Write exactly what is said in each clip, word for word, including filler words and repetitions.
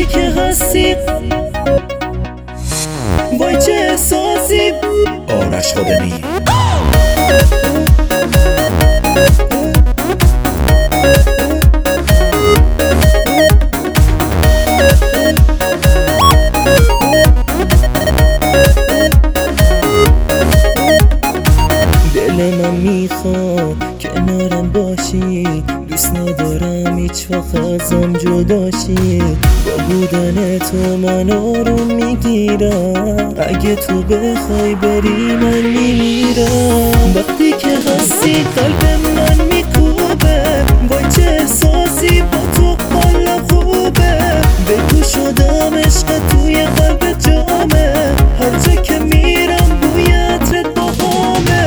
وقتی که هستی وای چه احساسی. آرش خودمی. دل من میخواد کنارم باشی، دوست ندارم هیچ وقت ازم جداشی. با بودن تو من آروم میگیرم، اگه تو بخوای بری من میمیرم. وقتی که هستی قلب من میکوبه، وای چه احساسی، با تو حالم خوبه. بگو شدم عشق توی قلب جامه، هر جا که میرم بوی عطرت باهامه.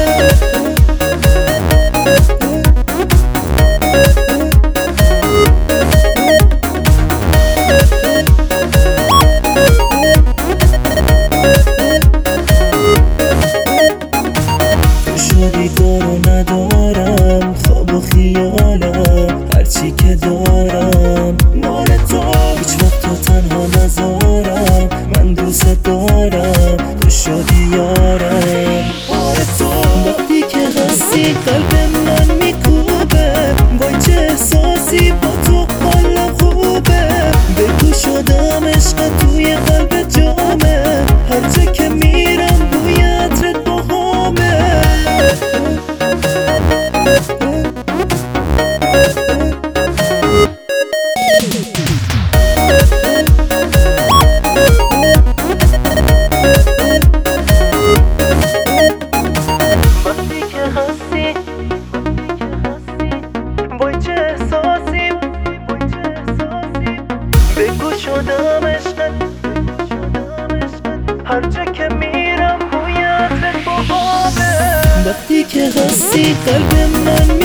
شدی دارو ندارم، خواب و خیالم، هرچی که دارم مال تو. هیچ وقت تو تنها نذارم، من دوست دارم، تو شدی یارم. آره تو وقتی که هستی قلب من میکوبه، وای چه احساسی، با تو حالم خوبه. بگو شدم عشق توی قلب جامه، هر جا که میرم بوی عطرت باهامه. وقتی که هستی وای چه احساسی، بگو شدم عشقت، هر جا که میرم بوی عطرت باهامه. وقتی که هستی قلب من